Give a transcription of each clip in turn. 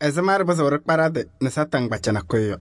Ezamar bazorak parade na satang bachana koyo.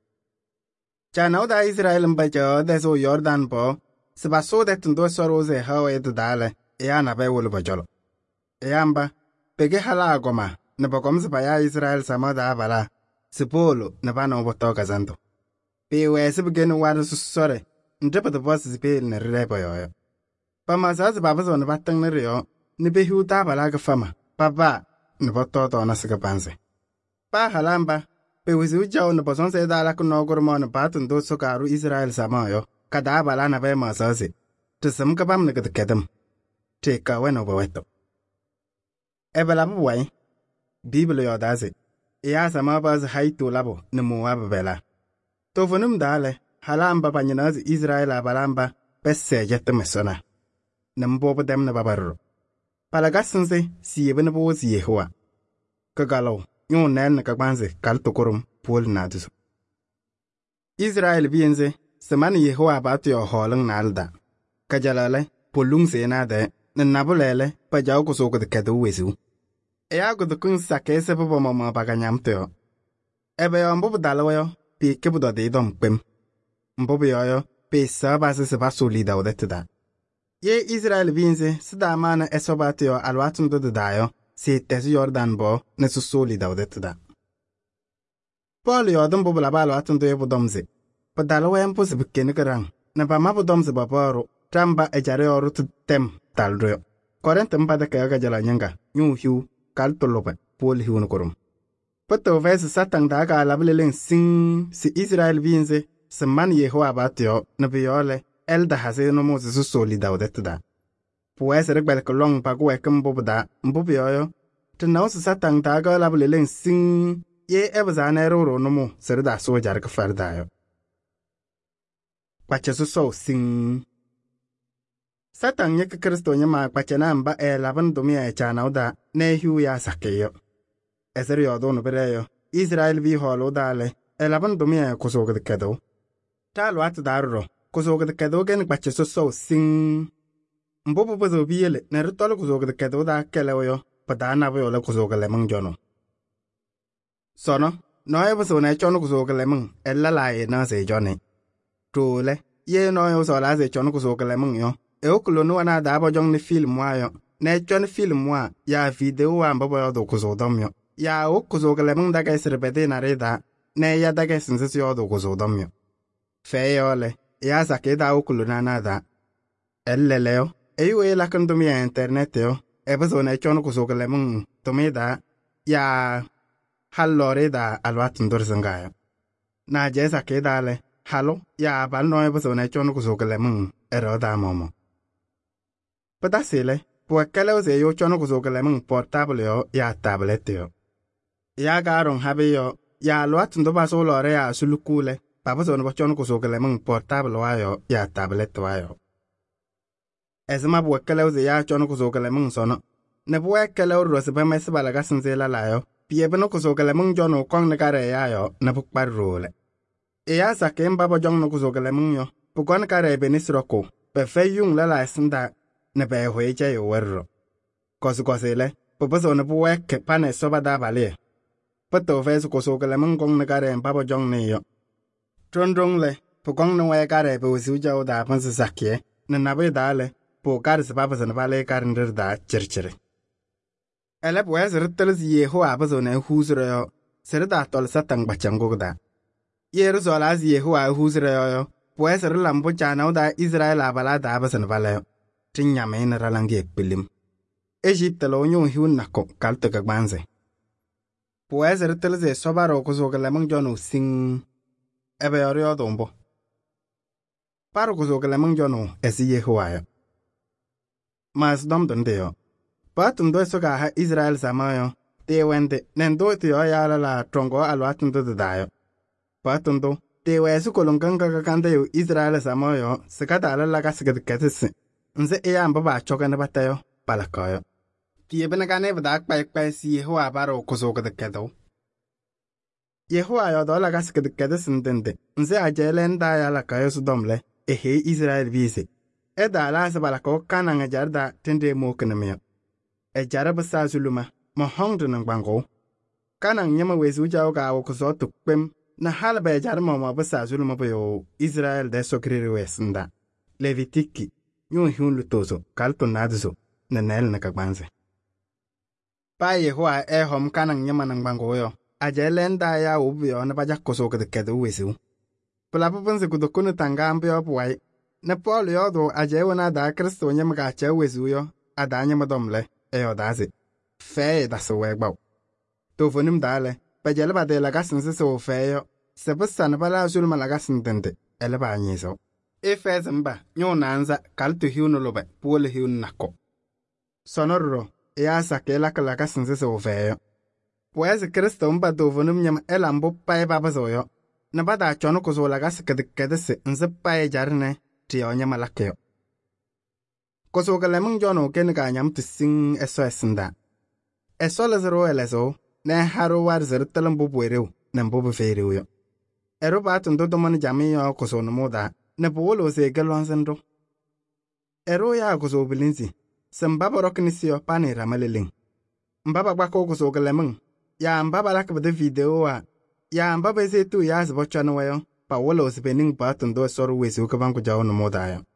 Chana da Israel mbajo deso Jordan bo, sebaso det ndo soroze hawa edale, na be wolo bajolo. Eamba, pege hala agoma, na bagom ya Israel samada abala, sepolo na bana obotoka zanto. Pewe sebegenu wadu susore, ndrepa the boss zipel na rebo yoyo. Pamazaz babazo na batang na rio, ni behu tabala fama, papa, na bototo na sikapanse. Pa halamba, pe wizi ujao na boson se dala kunogormo na batun do sokaru Israel samayo, kada bala na be mazazi. Tusum kabam na kedem. Teka weno baweto. Ebela buwai, Biblo yodazi. Iya sama baz haitu labo na muwab bela. Tofunum dale, halamba panyanazi Israel abalamba, pesse jette mesona. Nambobo dem na babarro. Palagasense, siye na bozi yehua. Kagalo. Yon nen ka gbanze kal tokorum pol na duso. Israel bienze, semani Yehowa batu yo holang na alda. Kajalale, polung se na de, na nabulele, pa jaw ko soko de kedu wezu. Ea go de kun sake se po mama baganyam teo. Ebe yo mbobu dalawayo, pi kebudo de dom pem. Mbobu yo, pi sa base se ba solida odetida. Ye Israel bienze, sida mana esobatu yo alwatum do de dayo, se tesu Jordan bo ne su soli daudetda. Paul yodum bo blabalo atundo yebo domze. Padalo wem pos bikene garang. Na ba mabu domze babaro, tamba ejare oru tem talro. Korentem pada kaya gajala nyanga, nyu hiu, kaltolope, Paul hiu nukorum. Pato vese satang daga alableleng sing, si Israel vinze, se man Yehowa batio, na biole, elda hase no mo su soli daudetda. Puese regbel kolong pagwe kembobuda, mbubioyo. Tenau satang daga lableleng sing, ye ebazane roro nomo, serda sojar ka fardayo. Pacha so sing. Satang yek Kristo nyama pacha namba laban domia chanauda, ne hiu ya sakeyo. Eserio dono bereyo, Israel vi holo dale, laban domia kusoga de kedo. Talo at darro, kusoga de kedo gen pacha so sing. Mbobo bazo biele, na rutolo kuzoga de kedo da kelewo, padana bo la kuzoga lemon jono. Sono, no e bazo na chono kuzoga lemon, ella la e na se jone. Tole, ye no e so la se chono kuzoga lemon yo. E okulo no na da bo jong ni film wa yo. Na chono film wa, ya video wa mbobo yo do kuzodom yo. Ya o kuzoga lemon da ga serbede na reda, ne ya da ga sinse yo do kuzodom yo. Fe yo le, ya sake da okulo na da. Leo. Ewe la kandomia internet yo, ebazo na chono kusoga lemon, tomeda, ya hallore da alwatin dorzangayo. Na jesa ke dale, halo, ya bal no ebazo na chono kusoga lemon, da momo. Padasile, pues keleuze yo chono kusoga lemon portable yo, ya tablet yo. Ya garon habe yo, ya alwatin do baso lore ya sulukule, papazo no chono kusoga lemon portable wayo, ya tablet wayo. Ezma buwe keleuze ya chono kusoga lemon sono. Ne buwe keleu rose ba mesi balaga sinzela layo. Pie beno kusoga lemon jono kong negare ya yo, ne bukpar role. Ya sake mbaba jong no kusoga lemon yo. Pukon negare benis roko. Pe fe yung lela esinda, ne be hueja yo werro. Kosele, pupaso ne buwe ke pane soba da balie. Pato fesu kusoga lemon kong negare mbaba jong ne yo. Trondrong le, pukong no we gare be usuja o da panse sakye, ne nabe dale. Po karis papa sana vale karindir da chirchire. Elep wes rittelis Yehowa abazo ne huzre yo, sirda tol satang bachango da. Yeru solaz Yehowa huzre yo, pues rilambo chanau da Israel abala da abasan vale yo. Tinyame in ralangi pilim. Egypte lo nyo hiun nako kalte kagbanze. Pues rittelis sobaro kusoga lemang jono sing. Ebe yorio dombo. Paro kusoga lemang jono esi Yehowa yo. Mas dom dondeo. Patum do soga ha Israel samayo, te wende, nendo te yo ya la trongo alwatum do dayo. Patum do, te wesu kolonganga kakande yo Israel samayo, sekata la kasika ketese. Nze eya mbaba choka ne batayo, palakayo. Kie benagane badak pa si Yehowa baro kusoga de kedo. Yehowa yo do la kasika de ketese ndende, nze ajelen da ya la kayo sudomle, ehe Israel vise. Eda ala sabalako kana ngajarda tende mo kanamia. E jaraba sa zuluma, ma hongdu nang bango. Kanang nyama wezu jaw ga wo kuzo tukpem na halbe jarma ma basa zulma bayo Israel de sokriri wesnda. Levitiki nyu hiun lutozo kalto nadzo na nel na kagbanze. Pa Yehova hom kanang nyama nang bangoyo. Ajelenda ya ubyo na bajak kuzo kedu wezu. Pulapunze kudukunu tangambyo puwai. Na Paul yodo ajewana da Kristo nyama ga cha wezu yo adanya madomle dazi. Fe da so wegbaw. To vonim dale, bajele ba de la gasin so feyo. Sebusan bala zulma la gasin dende, eleba nyiso. Zimba, nyo nanza, kaltu hiuno lobe, puole hiun nako. Sonorro, sake la gasin so feyo. Pues Kristo mba do vonim nyam elambo pae babazoyo. Na bada chono kuzo la gas kedese nze pae jarne, tiyo nyama lakeo. Kuzo galemung jono kenga nyam tising esinda. Lezero elezo, ne haro war zertelam bubuereu, nembobu feireu yo. Bat ndo domani jami yo kuzo no moda, ne bolo se gelonsendo. Ya kuzo bilinzi, sembaba roknisio pani ramaleling. Mbaba bako kuzo galemung, ya mbaba lakabde video wa, ya mbaba zetu ya zbochano wayo, pa wolo spening bat ndo soru wezu kabanku jao no moda yo.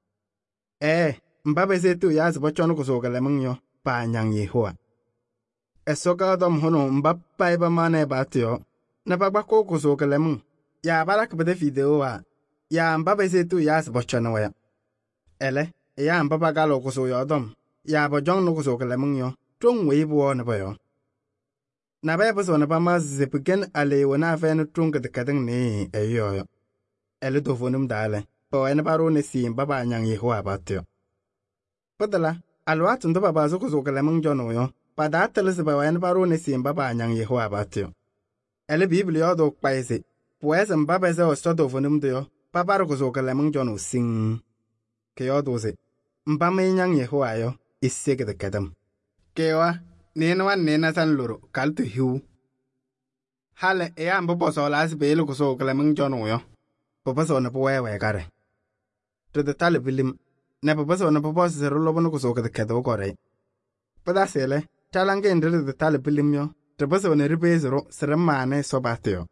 Mbaba zetu ya zbochano kuzo galemung yo, pa nyang Yehova. Esoka dom hono mbappa iba mane batio. Na bagba koko so kalemu. Ya balak bede video wa. Ya mbaba zetu ya sbochana waya. Ya mbaba galo ko so yodom. Ya bojong no ko so kalemu yo. Trung weibo na bayo. Na ba so na ba ma zepugen ale wona fa no trung de kadang ne yo. Do vonum dale. Po ena baro ne si mbaba nyang Yehova batio. Padala alwat ndo baba zo ko so kalemu jono yo. Pada telesba wen baro ne simba ba nyang Yehova batio. Biblia do paise. Pues mbaba ze ostodo vonum dio. Babaro ko zo kalemung jono sing. Ke yodoze. Mbame nyang Yehova yo isege de kadam. Kewa nenwan nena san loro kaltu hiu. Hale mbobo so las belo ko zo kalemung jono yo. Papa so na powe kare. To the talibilim. Ne papa so na papa zero lobono ko zo de kado kore. Pada sele. Talange ndere de tale bilimyo, trebazo ne ribezero, seremane sobatio.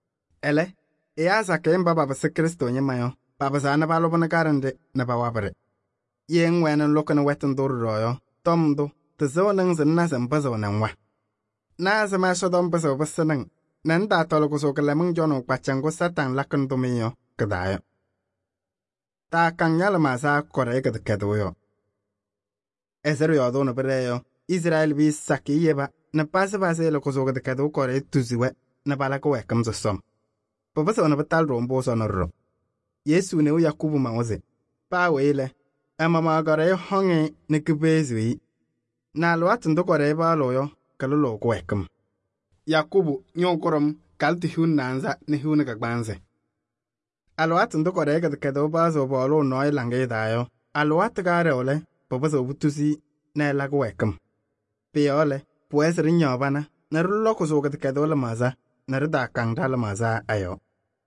Zake mbaba base Kristo nyemayo, baba zana balo na karande, na bawabare. Yen wenen lokana wetan royo, tomdo, te zonang zena zembazo nangwa. Na zema shodom bazo basanang, nanda tolo so kalemung jono pachango satan lakan domiyo, kadayo. Ta kanyala maza korega de kedoyo. Ezerio dono bereyo. Israel bi saki yeba na pase lo kozo de kado kore tuziwe na balako wekam zo som. Papa so na batal rombo so no ro. Yesu ne Yakubu maoze. Pa wele. Mama gore honge ne kubezui. Na lwat ndo kore ba loyo kalolo ko wekam. Yakubu nyokorom kalti hun nanza ne hun ga gbanze. Alwat ndo kore ga de kado ba zo bolo noy lange dayo. Alwat gare ole papa so butusi na la ko wekam. Piole, pues rinyobana, narulo ko so kedo la maza, narda kangda la maza ayo.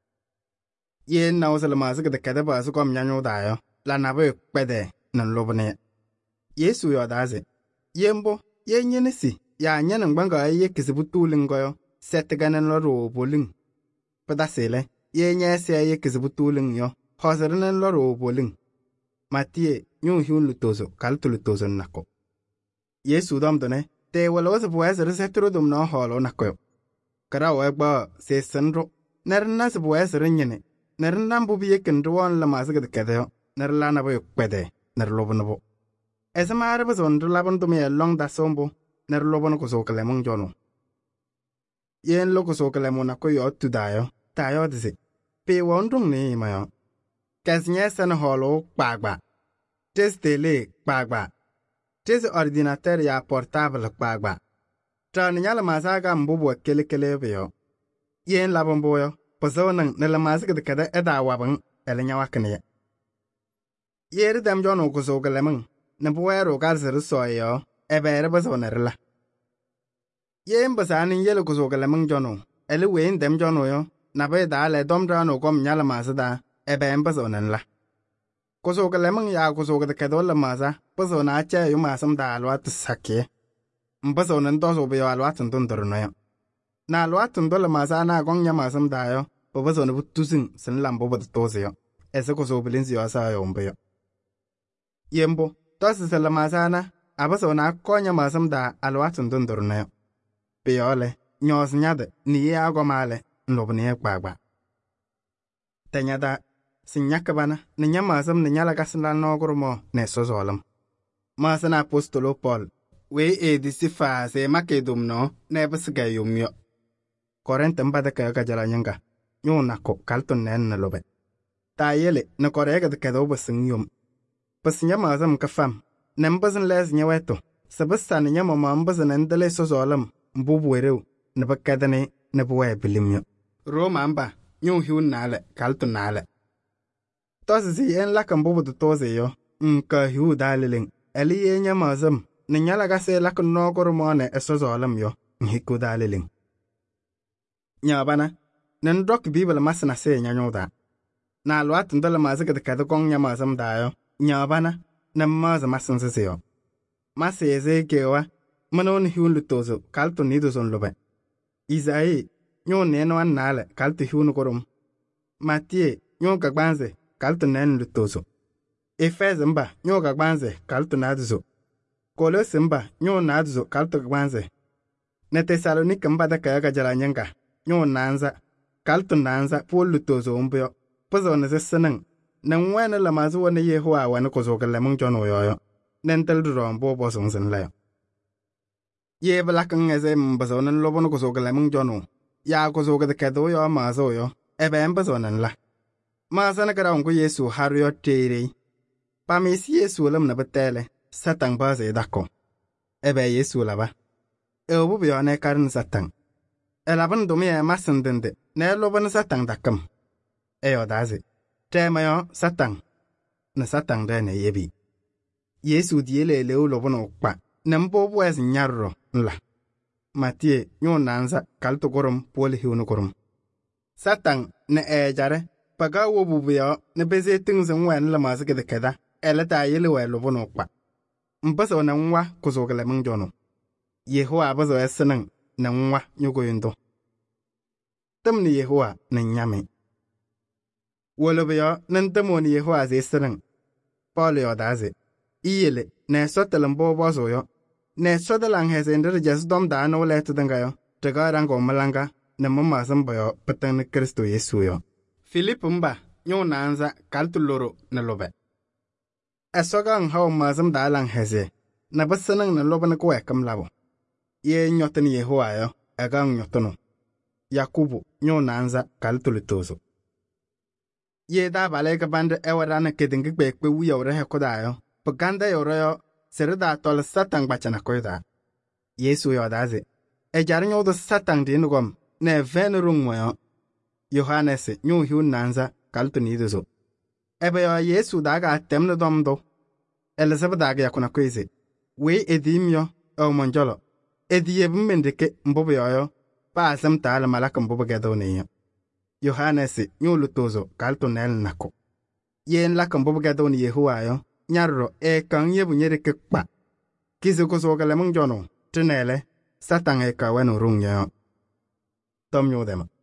Yen na la maza ke kede ba so kom nyanyo dayo, la nabe pede nan lobne. Yesu yo daze. Yembo, yen yenesi, ya nyan ngbanga ye kisibutu lingoyo, setganan lo ro boling. Padasele, yen nyese ye kisibutu ling yo, hoseranan lo ro boling. Matie, nyu hiun lutozo, kaltu lutozo nako. Yesu domdone, te walo se pues resetro dum no holo nakoyo. Kara wegba se senro, nerna se pues renyene, nerna mbubi yekendron la masga de kedeo, nerlana boy pede, nerlobonabo. Esa mare bazon labon dum ye long da sombo, nerlobon ko so kalemon jono. Yen loko so kalemon nakoyo tudayo, tayo dise. Pe wondung ni mayo. Kasnya san holo kpagba. Testele kpagba. Tes ordinateur ya portable kpagba. Tran nyala masaga mbubu kele beyo. Yen labon boyo, poso nang nela masaga de kada eda wabang elenya wakne. Yeri dam jono ko so galemang, na buwero galzer soyo, ebere baso nerla. Yen basani yelo ko so galemang jono, ele wen dem jono yo, na be da le dom drano kom nyala masada, eben baso nenla. Koso galemang ya koso de kada la masa, paso na cha yo masam da alwat sakke. Mpaso nan doso be alwat ndondoro no. Na lwatun dole mazana gong nya mazam dayo, bobazo ne butuzin sin lambo bot toziyo. Ese ko so bilinzi yo sa yo mbeyo. Yembo, tosi sala mazana, abazo na konya mazam da alwatun dondornayo. Biyole, nyos nyade, ni ye agomale, nlobni ye gbagba. Tenyada, sinyakabana, ni nya mazam ni nyala gasinla nogurumo ne sozolam. Masana apostolo Paul, we edisi fa se makedum no, nebisiga yumyo. Korente mbada kaya kajala nyanga, nako kalton nen na lobe. Ta yele, na korega de kado basing yum. Pasinya mazam kafam, nembazin les nyaweto, sabasa ni nyama mambazin endele sozolam, mbubu werew, nabakadane, nabuwe bilimyo. Roma amba, hiun nale, kalton nale. Tosi en laka mbubu de toze yo, hiu daliling. Eli ye nya mazam, ni nyala gase lak nogor mone esozolam yo, nhiku daliling. Nyabana, nen dok bibel masna se nyanyoda. Na alwat ndala mazika de kada gong nya mazam dayo, nyabana, nem mazam masan seyo. Mase eze gewa, manon hiun lutozo, kalto nido zon lobe. Izai, nyon neno an nale, kalto hiun korum. Matie, nyon kagbanze, kalto nen lutozo. Efeze mba, nyo kagbanze, kalto naduzo. Kolose mba, nyo naduzo, kalto kagbanze. Ne Tesalonika mba da kaya jala nyanga, nyo nanza, kalto nanza, pol lutozo umbyo. Pazo na zesanang, na mwene la mazu wane Yehua wane kozo kalemung jono yoyo. Nentel duron bobo songsen layo. Ye balakang eze mbazo nan lobono kozo kalemung jono. Ya kozo kada kedo yo mazo yo, ebe mbazo nan la. Maza na kara unko Yesu haru yo teirei. Pamisi Yesu lam na betele, satang baze dako. Ebe Yesu laba. Eobu biyo ne karin satang. Elaban dumi e masin dinde, ne loban satang dakam. Eyo dazi. Tema yo satang. Na satang de ne yebi. Yesu diele leo loban okpa. Nembobu es nyarro, nla. Matie, nyon nanza, kalto korum, poli hiunu korum. Satang, ne jare, paga wobu biyo, ne beze tingzen wen la mazike de keda. Eleta yele we lobo no kpa. Mbaso na nwa kuzogele mungjono. Yehua bazo esenang na nwa nyugo yundo. Tamni Yehua na nyame. Wolobe yo nantamo ni Yehua ze esenang. Paul yo daze. Iyele na sotelam bobo zo yo. Na sotelang heze ndere jas dom da no letu danga yo. Taga rango malanga na mama zamba yo patang na Kristo Yesu yo. Philip mba nyo nanza kaltuloro na lobe. Esogang hao mazam dalang heze, na basanang na loban ko ekam labo. Ye nyotan Yehua yo, egang nyotono. Yakubu, nyo nanza, kaltulitozo. Ye da balega bande ewarana kedingik bekwe uya urehe kodayo, paganda yo, serida tol satang bachana koida. Yesu yo daze. Ejarinyo do satang dinugom, ne venurung moyo. Yohannes, nyo hiun nanza, kaltunidozo. Ebe yo Yesu daga atemne domdo. Elizabeth daga yakuna kweze. We edim yo, o monjolo. Edi yebumendeke mbobo yo, pa asam taala malaka mbobo gedo neyo. Yohannes, nyo lutozo, kalto nel nako. Yen laka mbobo gedo ni Yehua yo, nyarro kang yebu nyereke kpa. Kizu kuzo galemung jono, tinele, satang wenu rung yo. Tom yo dema.